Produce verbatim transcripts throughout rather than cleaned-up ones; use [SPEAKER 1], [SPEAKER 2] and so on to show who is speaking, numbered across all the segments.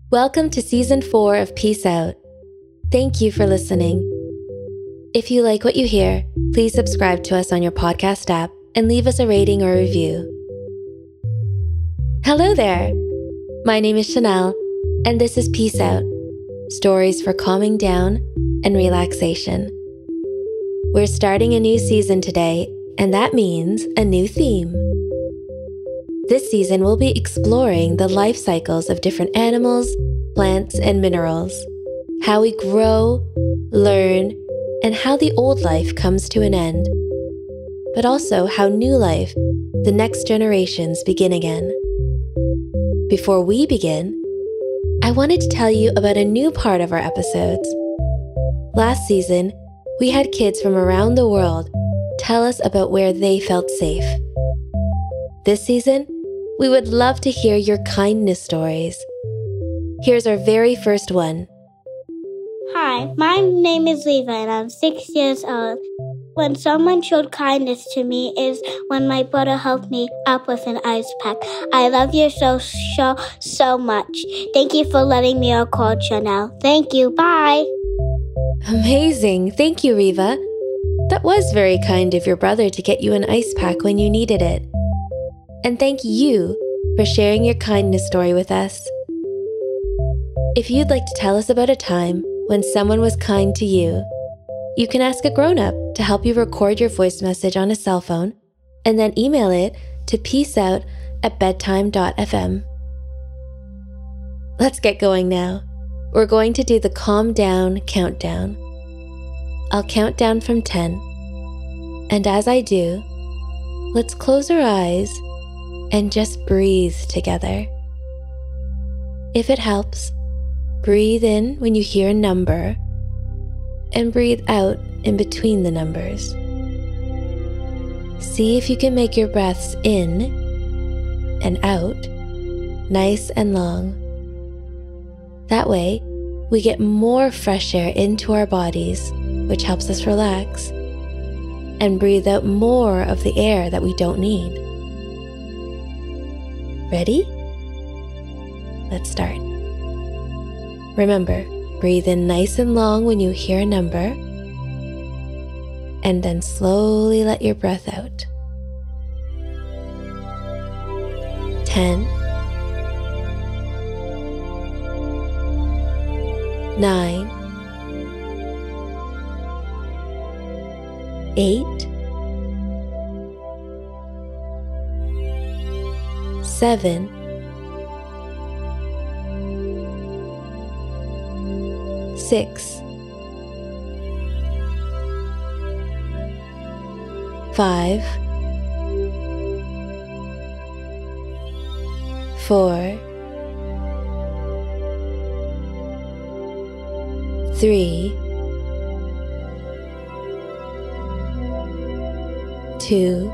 [SPEAKER 1] Welcome to Season four of Peace Out. Thank you for listening. If you like what you hear, please subscribe to us on your podcast app and leave us a rating or review. Hello there. My name is Chanel, and this is Peace Out, stories for calming down and relaxation. We're starting a new season today, and that means a new theme. This season, we'll be exploring the life cycles of different animals, plants, and minerals, how we grow, learn, and how the old life comes to an end, but also how new life, the next generations, begin again. Before we begin, I wanted to tell you about a new part of our episodes. Last season, we had kids from around the world tell us about where they felt safe. This season, we would love to hear your kindness stories. Here's our very first one.
[SPEAKER 2] Hi, my name is Leva and I'm six years old. When someone showed kindness to me is when my brother helped me up with an ice pack. I love you so, so, so much. Thank you for letting me record, Chanel. Thank you. Bye.
[SPEAKER 1] Amazing. Thank you, Riva. That was very kind of your brother to get you an ice pack when you needed it. And thank you for sharing your kindness story with us. If you'd like to tell us about a time when someone was kind to you, you can ask a grown-up to help you record your voice message on a cell phone and then email it to peaceout at bedtime dot f m. Let's get going now. We're going to do the calm down countdown. I'll count down from ten. And as I do, let's close our eyes and just breathe together. If it helps, breathe in when you hear a number and breathe out in between the numbers. See if you can make your breaths in and out nice and long. That way, we get more fresh air into our bodies, which helps us relax, and breathe out more of the air that we don't need. Ready? Let's start. Remember, breathe in nice and long when you hear a number, and then slowly let your breath out. Ten, nine, eight, seven, six, five, four, three, two,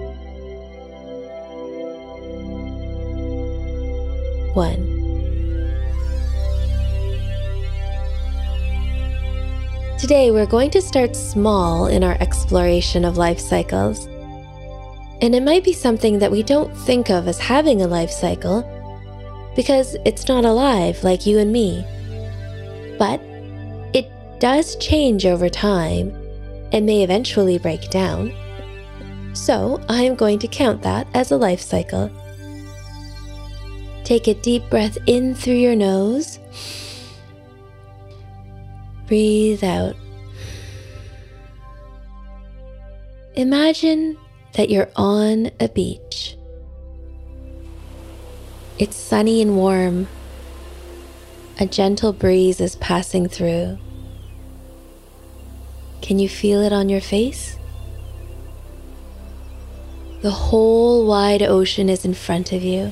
[SPEAKER 1] one. Today, we're going to start small in our exploration of life cycles. And it might be something that we don't think of as having a life cycle because it's not alive like you and me. But it does change over time and may eventually break down. So I am going to count that as a life cycle. Take a deep breath in through your nose. Breathe out. Imagine that you're on a beach. It's sunny and warm. A gentle breeze is passing through. Can you feel it on your face? The whole wide ocean is in front of you.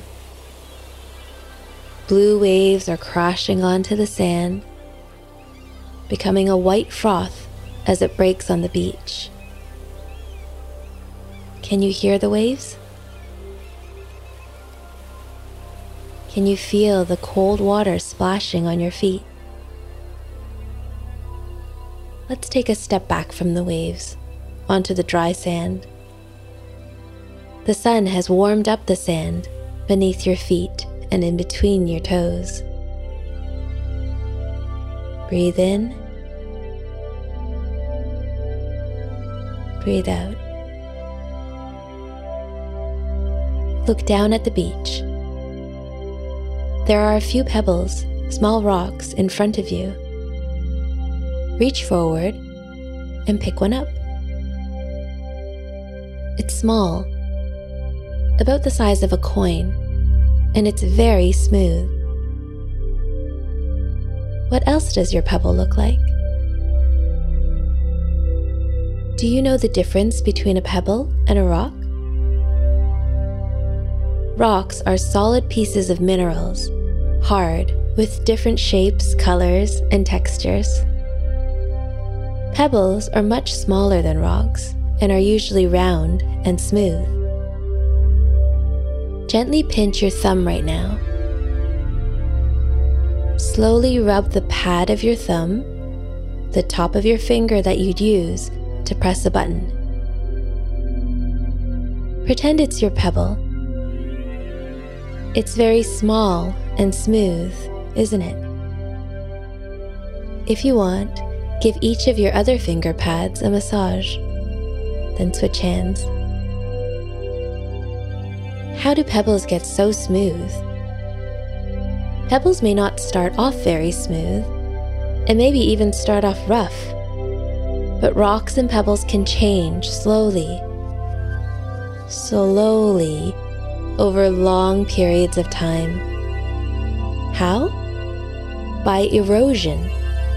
[SPEAKER 1] Blue waves are crashing onto the sand, becoming a white froth as it breaks on the beach. Can you hear the waves? Can you feel the cold water splashing on your feet? Let's take a step back from the waves, onto the dry sand. The sun has warmed up the sand beneath your feet and in between your toes. Breathe in. Breathe out. Look down at the beach. There are a few pebbles, small rocks in front of you. Reach forward and pick one up. It's small, about the size of a coin, and it's very smooth. What else does your pebble look like? Do you know the difference between a pebble and a rock? Rocks are solid pieces of minerals, hard, with different shapes, colors, and textures. Pebbles are much smaller than rocks and are usually round and smooth. Gently pinch your thumb right now. Slowly rub the pad of your thumb, the top of your finger that you'd use to press a button. Pretend it's your pebble. It's very small and smooth, isn't it? If you want, give each of your other finger pads a massage, then switch hands. How do pebbles get so smooth? Pebbles may not start off very smooth, and maybe even start off rough, but rocks and pebbles can change slowly, slowly, over long periods of time. How? By erosion.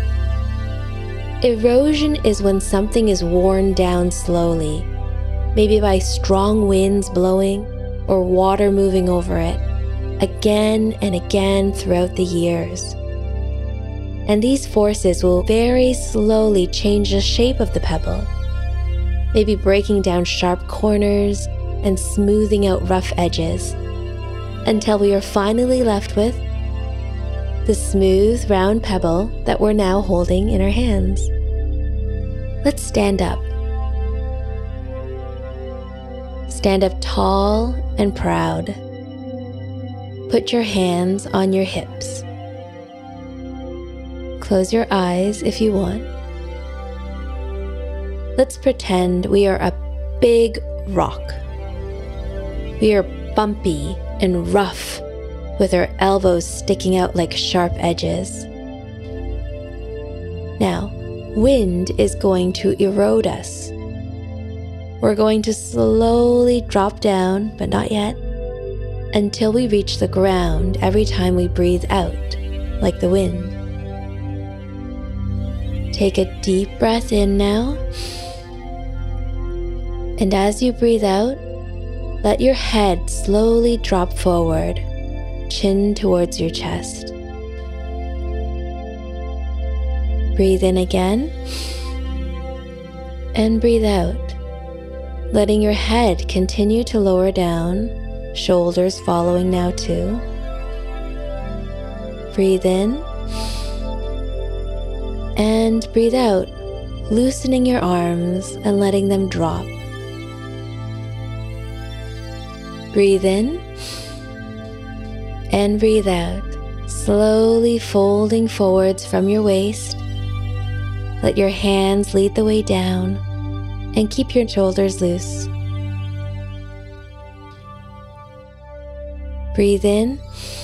[SPEAKER 1] Erosion is when something is worn down slowly, maybe by strong winds blowing or water moving over it, again and again throughout the years. And these forces will very slowly change the shape of the pebble, maybe breaking down sharp corners and smoothing out rough edges, until we are finally left with the smooth, round pebble that we're now holding in our hands. Let's stand up. Stand up tall and proud. Put your hands on your hips. Close your eyes if you want. Let's pretend we are a big rock. We are bumpy and rough, with our elbows sticking out like sharp edges. Now, wind is going to erode us. We're going to slowly drop down, but not yet, until we reach the ground every time we breathe out, like the wind. Take a deep breath in now, and as you breathe out, let your head slowly drop forward, chin towards your chest. Breathe in again, and breathe out, letting your head continue to lower down, shoulders following now too. Breathe in, and breathe out, loosening your arms and letting them drop. Breathe in, and breathe out, slowly folding forwards from your waist. Let your hands lead the way down, and keep your shoulders loose. Breathe in,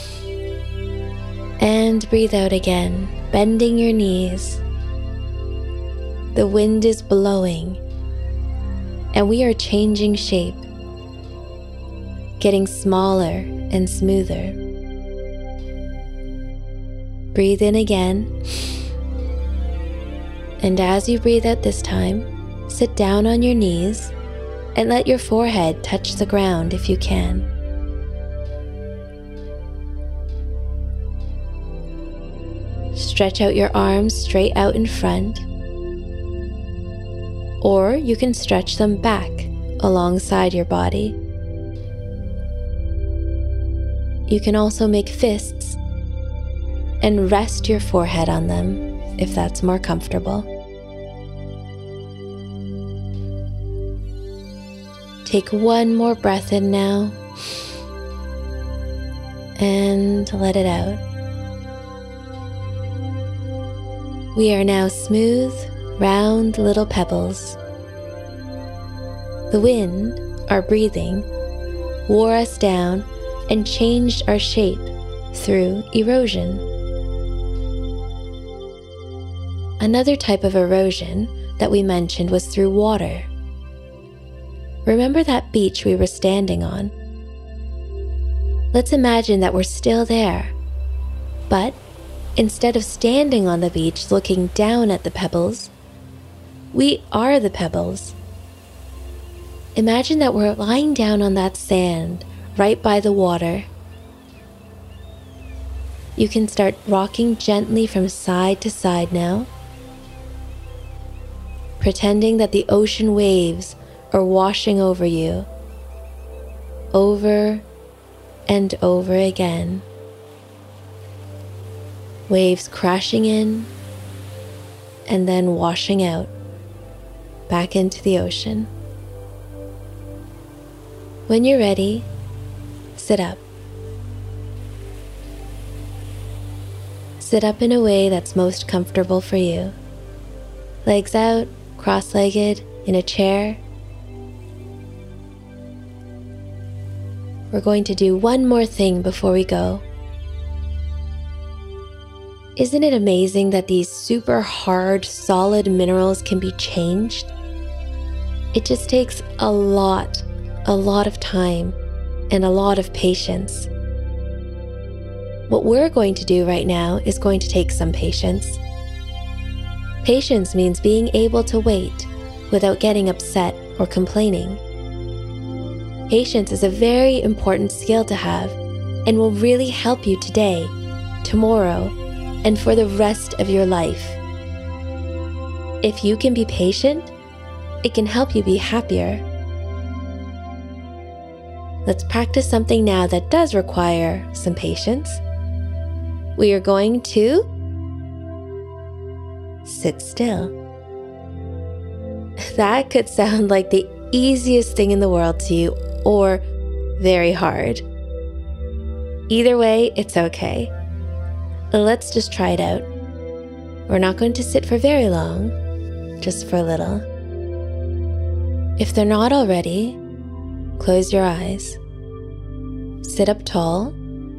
[SPEAKER 1] and breathe out again, bending your knees. The wind is blowing, and we are changing shape, getting smaller and smoother. Breathe in again, and as you breathe out this time, sit down on your knees and let your forehead touch the ground if you can. Stretch out your arms straight out in front, or you can stretch them back alongside your body. You can also make fists and rest your forehead on them if that's more comfortable. Take one more breath in now and let it out. We are now smooth, round little pebbles. The wind, our breathing, wore us down and changed our shape through erosion. Another type of erosion that we mentioned was through water. Remember that beach we were standing on? Let's imagine that we're still there, but instead of standing on the beach looking down at the pebbles, we are the pebbles. Imagine that we're lying down on that sand right by the water. You can start rocking gently from side to side now, pretending that the ocean waves are washing over you, over and over again. Waves crashing in and then washing out back into the ocean. When you're ready, sit up. Sit up in a way that's most comfortable for you. Legs out, cross-legged, in a chair. We're going to do one more thing before we go. Isn't it amazing that these super hard, solid minerals can be changed? It just takes a lot, a lot of time and a lot of patience. What we're going to do right now is going to take some patience. Patience means being able to wait without getting upset or complaining. Patience is a very important skill to have and will really help you today, tomorrow, and for the rest of your life. If you can be patient, it can help you be happier. Let's practice something now that does require some patience. We are going to sit still. That could sound like the easiest thing in the world to you, or very hard. Either way, it's okay. Let's just try it out. We're not going to sit for very long, just for a little. If they're not already, close your eyes. Sit up tall.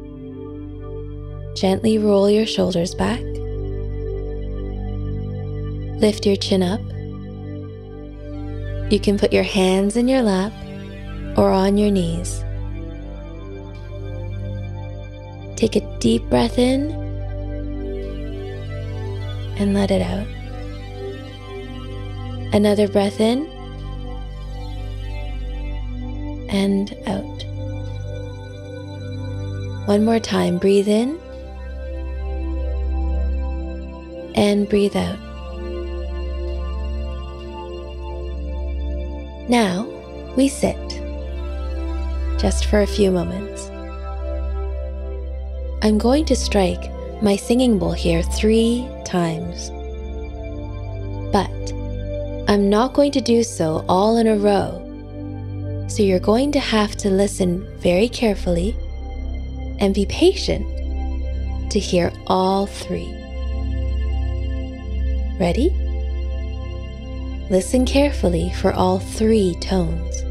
[SPEAKER 1] Gently roll your shoulders back. Lift your chin up. You can put your hands in your lap or on your knees. Take a deep breath in and let it out. Another breath in and out. One more time, breathe in and breathe out. Now we sit, just for a few moments. I'm going to strike my singing bowl here three times, but I'm not going to do so all in a row, so you're going to have to listen very carefully and be patient to hear all three. Ready? Listen carefully for all three tones.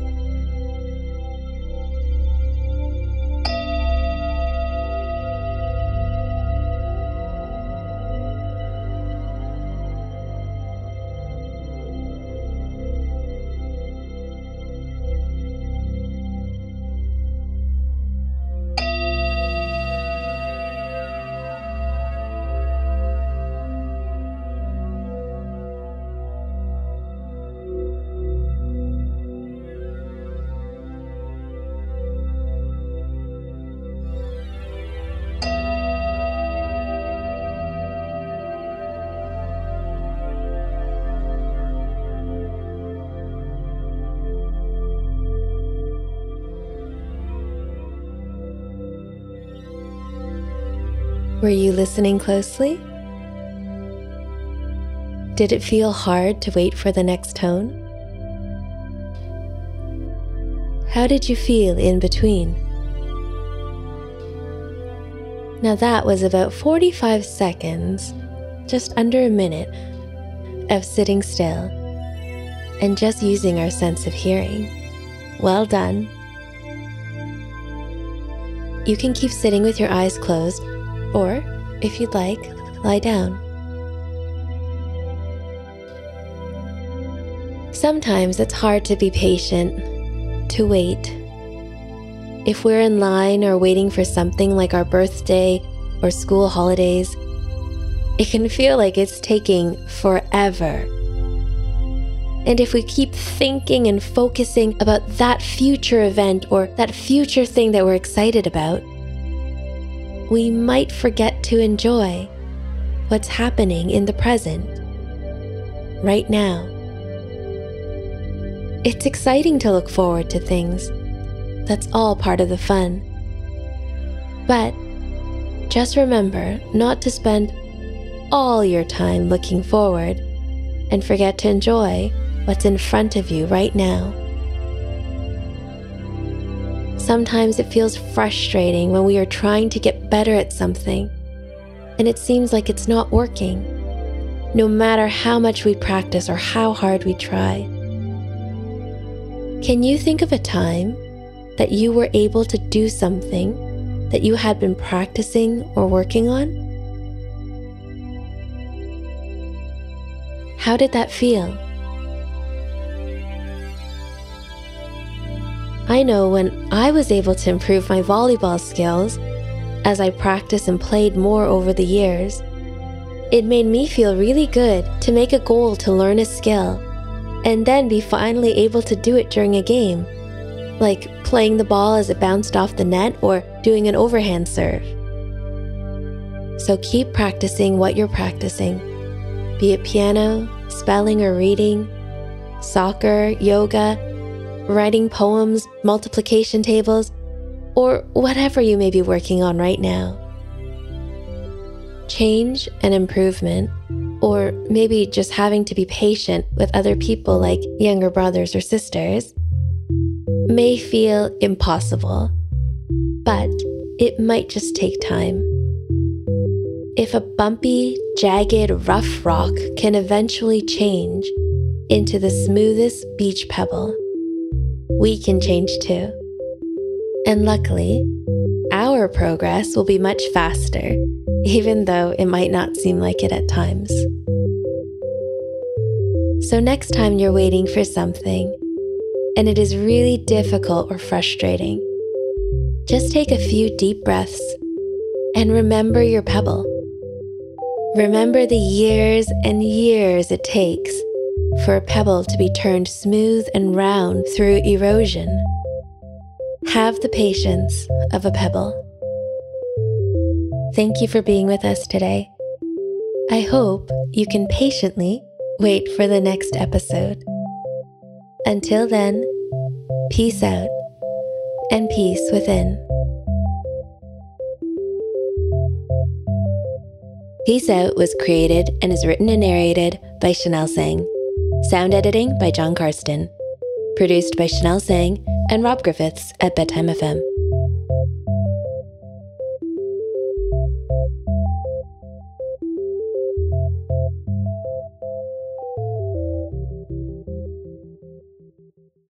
[SPEAKER 1] Were you listening closely? Did it feel hard to wait for the next tone? How did you feel in between? Now that was about forty-five seconds just under a minute of sitting still and just using our sense of hearing. Well done. You can keep sitting with your eyes closed, or if you'd like, lie down. Sometimes it's hard to be patient, to wait. If we're in line or waiting for something like our birthday or school holidays, it can feel like it's taking forever. And if we keep thinking and focusing about that future event or that future thing that we're excited about, we might forget to enjoy what's happening in the present, right now. It's exciting to look forward to things. That's all part of the fun. But just remember not to spend all your time looking forward and forget to enjoy what's in front of you right now. Sometimes it feels frustrating when we are trying to get better at something and it seems like it's not working, no matter how much we practice or how hard we try. Can you think of a time that you were able to do something that you had been practicing or working on? How did that feel? I know when I was able to improve my volleyball skills, as I practiced and played more over the years, it made me feel really good to make a goal to learn a skill and then be finally able to do it during a game, like playing the ball as it bounced off the net or doing an overhand serve. So keep practicing what you're practicing, be it piano, spelling or reading, soccer, yoga, writing poems, multiplication tables, or whatever you may be working on right now. Change and improvement, or maybe just having to be patient with other people like younger brothers or sisters, may feel impossible, but it might just take time. If a bumpy, jagged, rough rock can eventually change into the smoothest beach pebble, we can change too. And luckily, our progress will be much faster, even though it might not seem like it at times. So next time you're waiting for something, and it is really difficult or frustrating, just take a few deep breaths and remember your pebble. Remember the years and years it takes for a pebble to be turned smooth and round through erosion. Have the patience of a pebble. Thank you for being with us today. I hope you can patiently wait for the next episode. Until then, peace out and peace within. Peace Out was created and is written and narrated by Chanel Sang. Sound editing by John Karsten. Produced by Chanel Sang and Rob Griffiths at Bedtime F M.